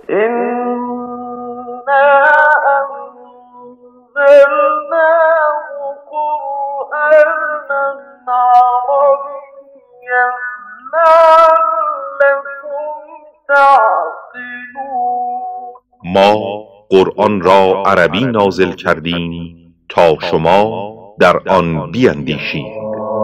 إنا أنزلناه قرآنا عربيا لعلكم تعقلون. ما قرآن را عربی نازل کردیم تا شما در آن بیندیشید.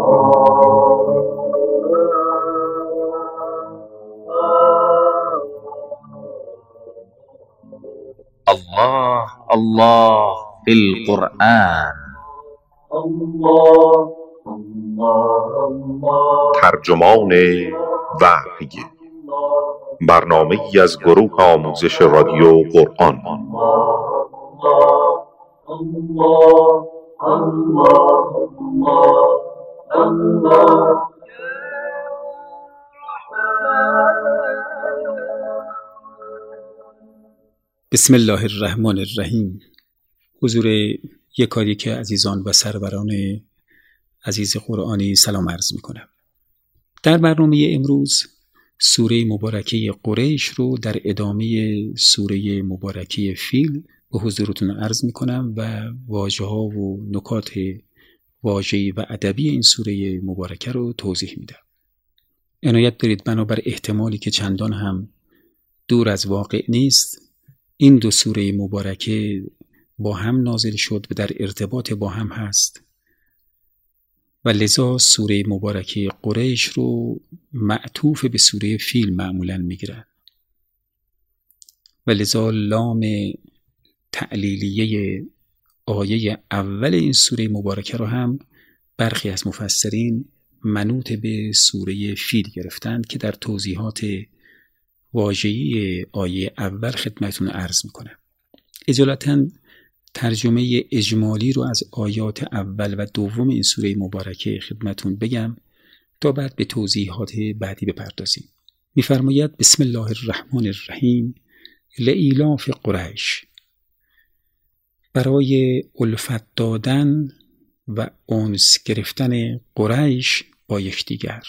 الله الله فی القرآن. ترجمان وحی، برنامه‌ای از گروه آموزش رادیو قرآن. بسم الله الرحمن الرحیم. حضور یکایک عزیزان و سروران عزیز قرآنی سلام عرض می کنم. در برنامه امروز سوره مبارکه قریش رو در ادامه سوره مبارکه فیل به حضورتون عرض می کنم و واژه ها و نکات واژه‌ای و ادبی این سوره مبارکه رو توضیح میدم. عنایت دارید بنابر احتمالی که چندان هم دور از واقع نیست، این دو سوره مبارکه با هم نازل شد و در ارتباط با هم هست و لذا سوره مبارکه قریش رو معطوف به سوره فیل معمولاً میگیرن و لذا لام تعلیلیه آیه اول این سوره مبارکه رو هم برخی از مفسرین منوط به سوره فیل گرفتند که در توضیحات واژه‌ای آیه اول خدمتون عرض میکنم. اجالتاً ترجمه اجمالی رو از آیات اول و دوم این سوره مبارکه خدمتون بگم تا بعد به توضیحات بعدی بپردازیم. میفرماید بسم الله الرحمن الرحیم لإیلاف قریش، برای الفت دادن و انس گرفتن قریش با یکدیگر.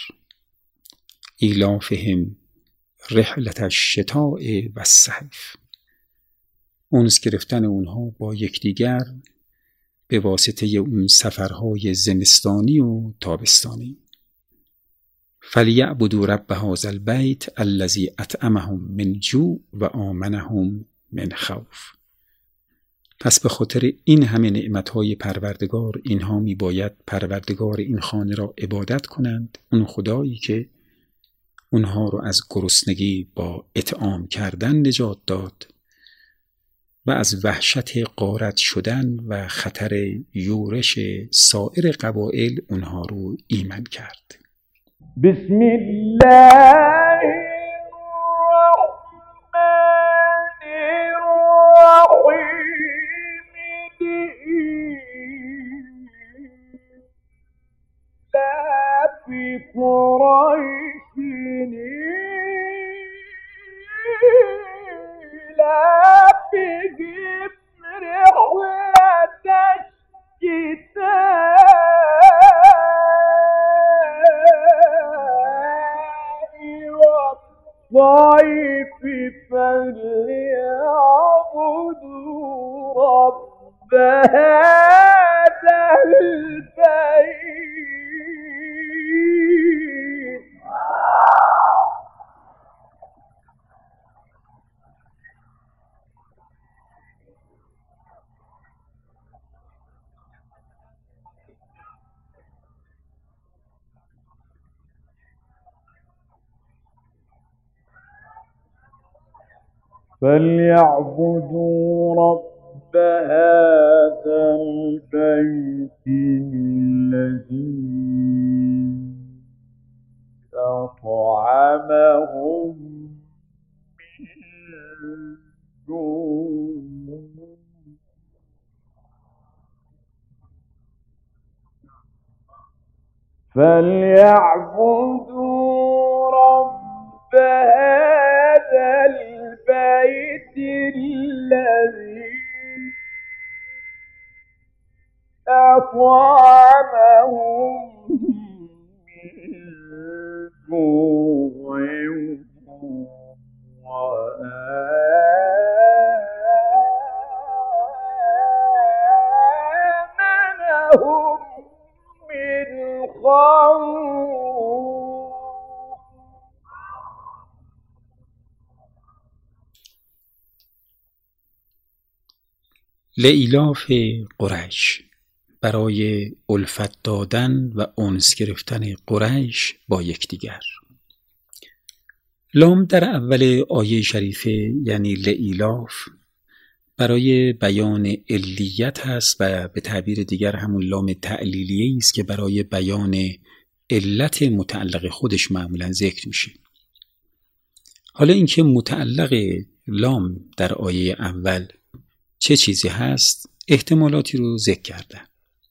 ایلافهم رحلت الشتاء و الصیف، انس گرفتن اونها با یکدیگر به واسطه اون سفرهای زمستانی و تابستانی. فلیعبدوا رب هذا البیت الذی اطعمهم من جوع و آمنهم من خوف. پس به خاطر این همه نعمتهای پروردگار اینها می باید پروردگار این خانه را عبادت کنند، اون خدایی که اونها رو از گرسنگی با اطعام کردن نجات داد و از وحشت غارت شدن و خطر یورش سایر قبایل اونها رو ایمن کرد. بسم الله الرحمن الرحیم لفی قریش لفهم رحلت الشتاء والصيف فليعبدوا رب هذا البيت. فليعبدوا رب هذا البيت الذي أطعمهم من جوع. فليعبدوا رب هذا البيت الذي أطعمهم من جوع وآمنهم لایلاف قریش، برای الفت دادن و انس گرفتن قریش با یکدیگر. لام در اول آیه شریفه یعنی لایلاف برای بیان علیت هست و به تعبیر دیگر همون لام تعلیلیه است که برای بیان علت متعلق خودش معمولا ذکر میشه. حالا اینکه متعلق لام در آیه اول چه چیزی هست، احتمالاتی رو ذکر کردن.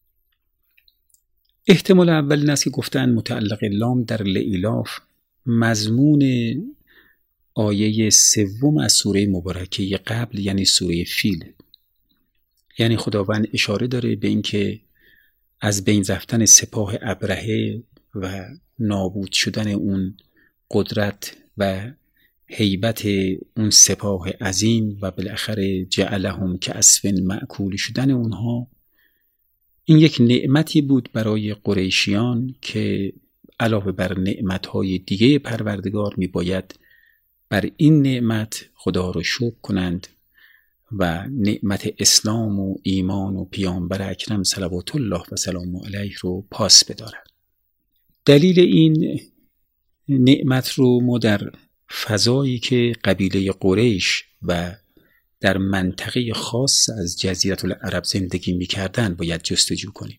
احتمال اول این است که گفتن متعلق لام در لایلاف مضمون آیه 3 از سوره مبارکه قبل یعنی سوره فیل. یعنی خداوند اشاره داره به اینکه از بین رفتن سپاه ابرهه و نابود شدن اون قدرت و هیبت اون سپاه عظیم و بالاخره جعلهم کعصف مأکول شدن اونها، این یک نعمتی بود برای قریشیان که علاوه بر نعمتهای دیگه پروردگار میباید بر این نعمت خدا رو شکر کنند و نعمت اسلام و ایمان و پیامبر اکرم صلوات الله و سلام علیه رو پاس بدارند. دلیل این نعمت رو ما در فضایی که قبیله قریش و در منطقه خاص از جزیره العرب زندگی می‌کردند باید جستجو کنیم.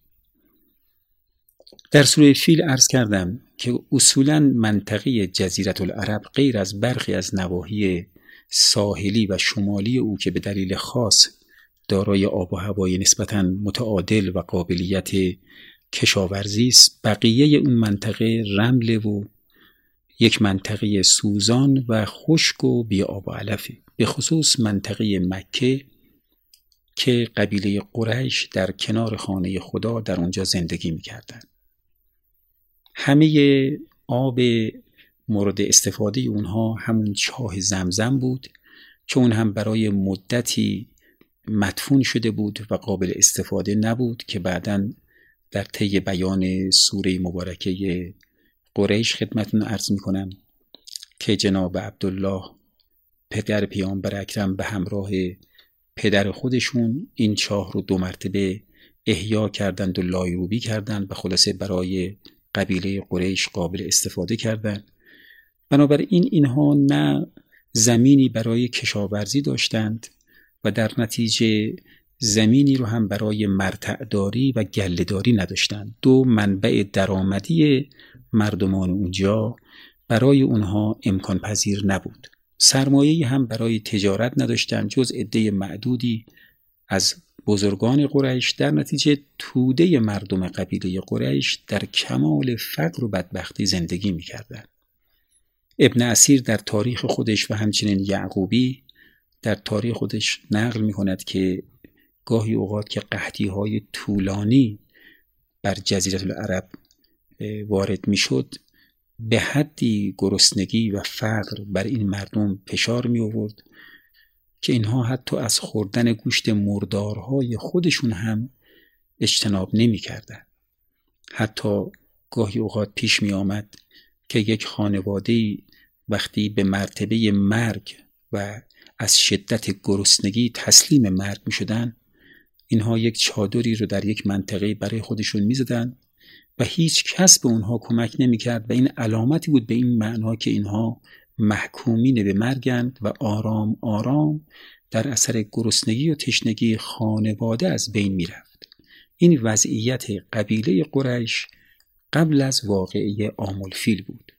در سوره فیل عرض کردم که اصولاً منطقه جزیره العرب غیر از برخی از نواحی ساحلی و شمالی او که به دلیل خاص دارای آب و هوای نسبتاً متعادل و قابلیت کشاورزی است، بقیه اون منطقه رمل و یک منطقه سوزان و خشک و بی آب و علفه. به خصوص منطقه مکه که قبیله قریش در کنار خانه خدا در اونجا زندگی می‌کردند. همه آب مورد استفاده اونها همون چاه زمزم بود که اون هم برای مدتی مدفون شده بود و قابل استفاده نبود که بعداً در طی بیان سوره مبارکه قریش خدمتتون عرض میکنم که جناب عبدالله پدر پیامبر اکرم به همراه پدر خودشون این چاه رو 2 مرتبه احیا کردند و لایروبی کردند و خلاصه برای قبیله قریش قابل استفاده کردند. بنابراین اینها نه زمینی برای کشاورزی داشتند و در نتیجه زمینی رو هم برای مرتعداری و گله‌داری نداشتند. 2 منبع درآمدی مردمان اونجا برای اونها امکان پذیر نبود. سرمایه‌ای هم برای تجارت نداشتند جز عده معدودی از بزرگان قریش. در نتیجه توده مردم قبیله قریش در کمال فقر و بدبختی زندگی می‌کردند. ابن اسیر در تاریخ خودش و همچنین یعقوبی در تاریخ خودش نقل می‌کند که گاهی اوقات که قحطی‌های طولانی بر جزیره العرب وارد می‌شد، به حدی گرسنگی و فقر بر این مردم فشار می آورد که اینها حتی از خوردن گوشت مردارهای خودشون هم اجتناب نمی کردن. حتی گاهی اوقات پیش می آمد که یک خانواده وقتی به مرتبه مرگ و از شدت گرسنگی تسلیم مرگ می شدن، اینها یک چادری رو در یک منطقه برای خودشون می زدن و هیچ کس به اونها کمک نمی کرد و این علامتی بود به این معنا که اینها محکومین به مرگند و آرام آرام در اثر گرسنگی و تشنگی خانواده از بین می رفت. این وضعیت قبیله قریش قبل از واقعه عام الفیل بود.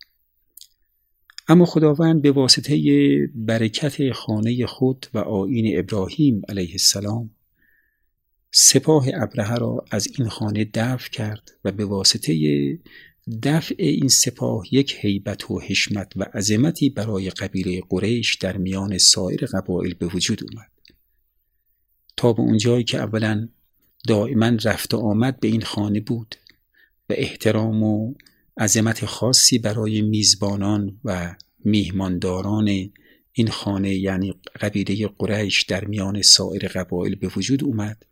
اما خداوند به واسطه برکت خانه خود و آیین ابراهیم علیه السلام سپاه ابرهه را از این خانه دفع کرد و به واسطه دفع این سپاه یک هیبت و حشمت و عظمتی برای قبیله قریش در میان سایر قبایل به وجود اومد. تا به اونجایی که اولا دائما رفت و آمد به این خانه بود و احترام و عظمت خاصی برای میزبانان و میهمانداران این خانه یعنی قبیله قریش در میان سایر قبایل به وجود اومد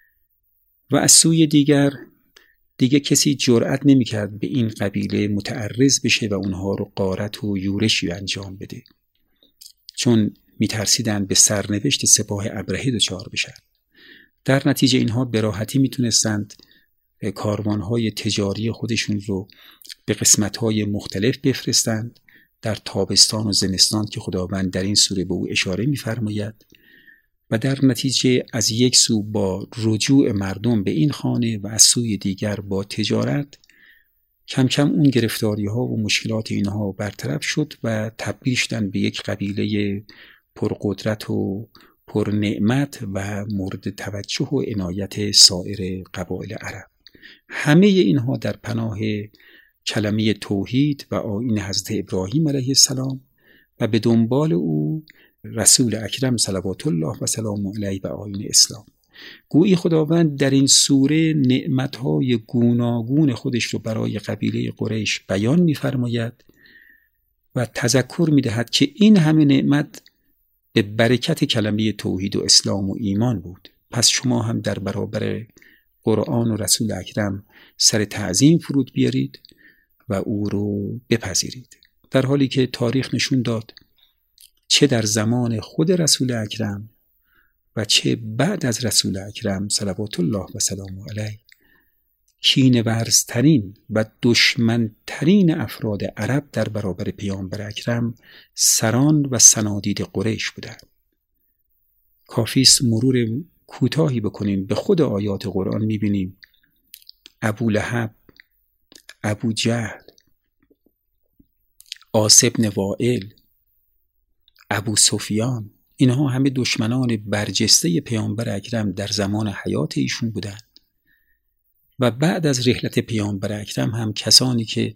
و از سوی دیگه کسی جرأت نمی‌کرد به این قبیله متعرض بشه و اونها رو غارت و یورشی انجام بده، چون میترسیدن به سرنوشت سپاه ابرهه دچار بشن. در نتیجه اینها به راحتی میتونستند کاروانهای تجاری خودشون رو به قسمتهای مختلف بفرستند در تابستان و زمستان که خداوند در این سوره به او اشاره می‌فرماید، و در نتیجه از یک سو با رجوع مردم به این خانه و از سوی دیگر با تجارت کم کم اون گرفتاری ها و مشکلات اینها برطرف شد و تبدیل شدن به یک قبیله پرقدرت و پرنعمت و مورد توجه و عنایت سایر قبایل عرب. همه اینها در پناه کلمه توحید و آیین حضرت ابراهیم علیه السلام و به دنبال او رسول اکرم صلوات الله و سلام علیه و آیین اسلام. گویی خداوند در این سوره نعمتهای گوناگون خودش رو برای قبیله قریش بیان می‌فرماید و تذکر می‌دهد که این همه نعمت به برکت کلمه توحید و اسلام و ایمان بود. پس شما هم در برابر قرآن و رسول اکرم سر تعظیم فرود بیارید و او رو بپذیرید، در حالی که تاریخ نشون داد چه در زمان خود رسول اکرم و چه بعد از رسول اکرم صلوات الله و سلام علیه کینه‌ورزترین و دشمنترین افراد عرب در برابر پیامبر اکرم سران و صنادید قریش بودند. کافیست مرور کوتاهی بکنیم به خود آیات قرآن، می‌بینیم ابو لهب، ابو جهل، عاص بن وائل، ابو سفیان، اینها همه دشمنان برجسته پیامبر اکرم در زمان حیات ایشون بودند و بعد از رحلت پیامبر اکرم هم کسانی که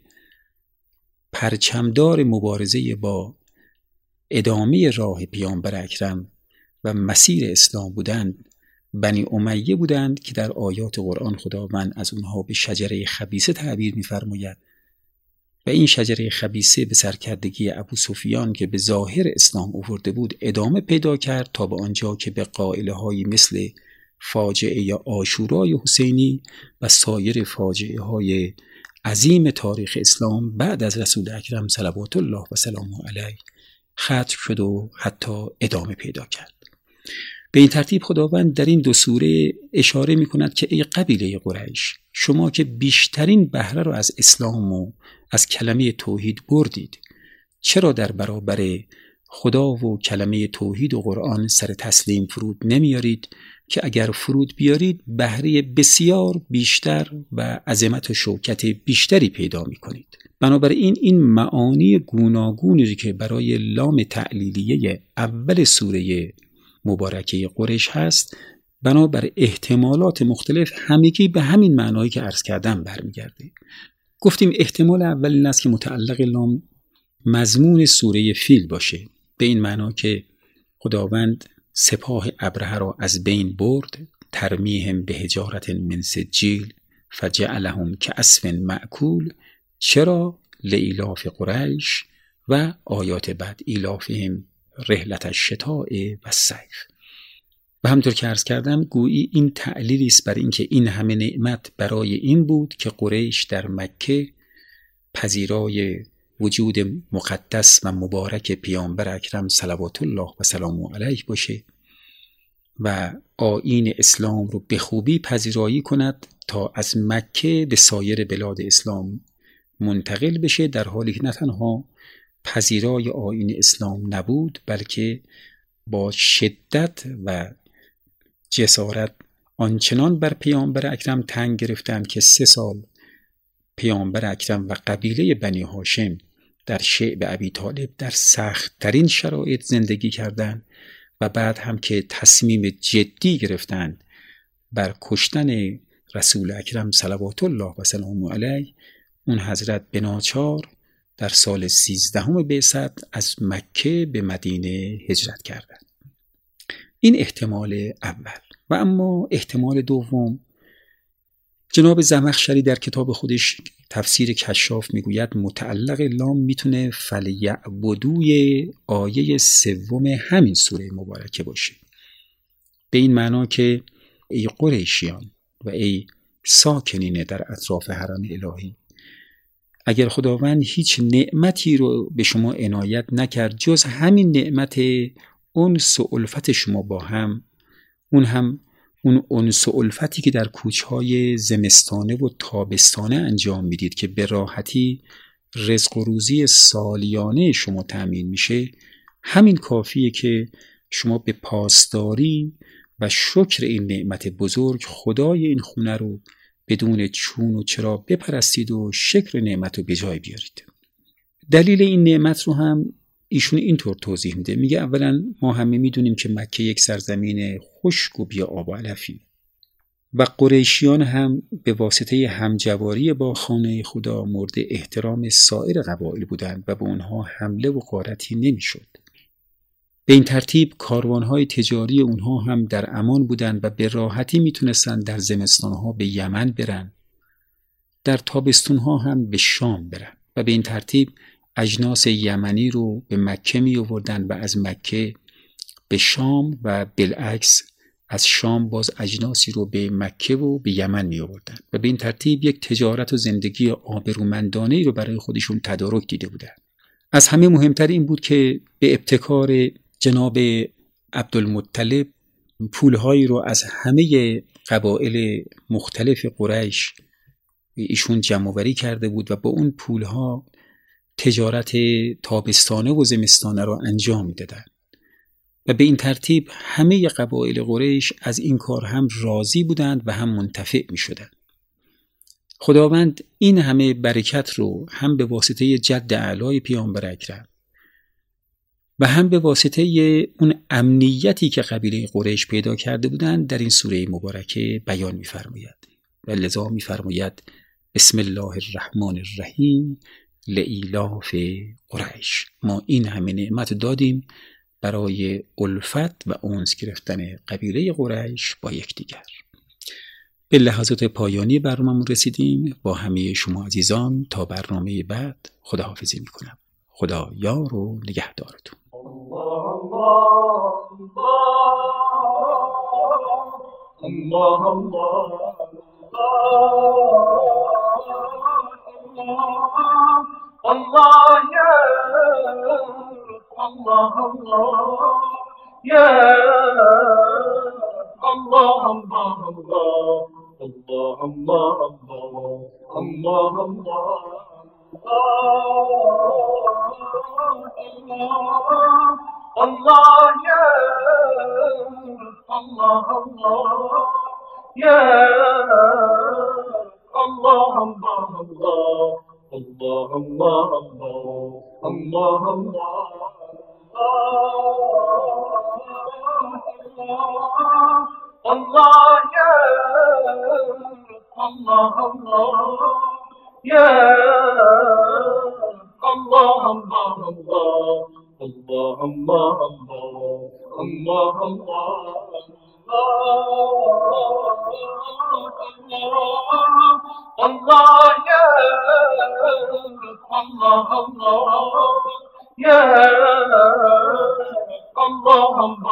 پرچمدار مبارزه با ادامه راه پیامبر اکرم و مسیر اسلام بودند بنی امیه بودند که در آیات قرآن خداوند از اونها به شجره خبیثه تعبیر می‌فرماید و این شجره خبیثه به سرکردگی ابو سفیان که به ظاهر اسلام آورده بود ادامه پیدا کرد تا به آنجا که به قائله‌هایی مثل فاجعه عاشورای حسینی و سایر فاجعه‌های عظیم تاریخ اسلام بعد از رسول اکرم صلوات الله و سلام علیه ختم شد و حتی ادامه پیدا کرد. به این ترتیب خداوند در این دو سوره اشاره می کند که ای قبیله قریش، شما که بیشترین بهره را از اسلام و از کلمه توحید بردید، چرا در برابر خدا و کلمه توحید و قرآن سر تسلیم فرود نمیارید که اگر فرود بیارید بهره بسیار بیشتر و عظمت و شوکت بیشتری پیدا می کنید. بنابراین این معانی گوناگونی که برای لام تعلیلیه اول سوره مبارکه قریش هست بنابر احتمالات مختلف همگی به همین معنایی که عرض کردم برمیگرده. گفتیم احتمال اول این است که متعلق لام مضمون سوره فیل باشه، به این معنا که خداوند سپاه ابرهه را از بین برد، ترمیهم به حجارت من سجیل فجعلهم کعصف مأکول. چرا؟ لإیلاف قریش و آیات بعد ایلافهم رحلت الشتاء و الصیف. و همطور که عرض کردم گویی این تعلیلی است بر اینکه این همه نعمت برای این بود که قریش در مکه پذیرای وجود مقدس و مبارک پیامبر اکرم صلوات الله و سلام علیه باشه و آیین اسلام رو به خوبی پذیرایی کند تا از مکه به سایر بلاد اسلام منتقل بشه، در حالی که نه تنها پذیرای آیین اسلام نبود بلکه با شدت و جسارت آنچنان بر پیامبر اکرم تنگ گرفتند که 3 سال پیامبر اکرم و قبیله بنی هاشم در شعب ابی طالب در سخت‌ترین شرایط زندگی کردند و بعد هم که تصمیم جدی گرفتند بر کشتن رسول اکرم صلوات الله و سلام علیه، اون حضرت به ناچار در سال 13 بعثت از مکه به مدینه هجرت کردند. این احتمال اول. و اما احتمال دوم، جناب زمخشری در کتاب خودش تفسیر کشاف میگوید متعلق لام میتونه فلیعبدوی آیه 3 همین سوره مبارکه باشه، به این معنا که ای قریشیان و ای ساکنین در اطراف حرم الهی، اگر خداوند هیچ نعمتی رو به شما عنایت نکرد جز همین نعمت انس و الفت شما با هم، اون هم اون انس و الفتی که در کوچهای زمستانه و تابستانه انجام میدید که به راحتی رزق و روزی سالیانه شما تأمین میشه، همین کافیه که شما به پاسداری و شکر این نعمت بزرگ خدای این خونه رو بدون چون و چرا بپرستید و شکر نعمت رو به جای بیارید. دلیل این نعمت رو هم ایشون اینطور توضیح میده. میگه اولا ما همه میدونیم که مکه یک سرزمین خشک و بی آب و علفی و قریشیان هم به واسطه همجواری با خانه خدا مورد احترام سایر قبایل بودند و به اونها حمله و غارتی نمیشد. به این ترتیب کاروانهای تجاری اونها هم در امان بودند و به راحتی میتونستند در زمستانها به یمن برن، در تابستونها هم به شام برن و به این ترتیب اجناس یمنی رو به مکه می آوردن و از مکه به شام و بالعکس از شام باز اجناسی رو به مکه و به یمن می آوردن و به این ترتیب یک تجارت و زندگی آبرومندانه‌ای رو برای خودشون تدارک دیده بودن. از همه مهمتر این بود که به ابتکار جناب عبدالمطلب پولهایی رو از همه قبایل مختلف قریش ایشون جمع‌آوری کرده بود و با اون پولها تجارت تابستانه و زمستانه رو انجام میدادن و به این ترتیب همه قبایل قریش از این کار هم راضی بودند و هم منتفع می شدند. خداوند این همه برکت رو هم به واسطه جد اعلای پیامبر اکرم و هم به واسطه اون امنیتی که قبیله قریش پیدا کرده بودند در این سوره مبارکه بیان می‌فرماید و لذا می‌فرماید بسم الله الرحمن الرحیم لإیلاف قریش. ما این همه نعمت دادیم برای الفت و انس گرفتن قبیله قریش با یکدیگر. به لحظات پایانی برنامه‌مون رسیدیم. با همه شما عزیزان تا برنامه بعد خداحافظی می‌کنم. خدا یار و نگهدارتون. الله يا الله يا الله الله الله الله الله الله يا الله يا الله الله الله الله الله يا الله يا الله الله الله الله الله يا الله يا الله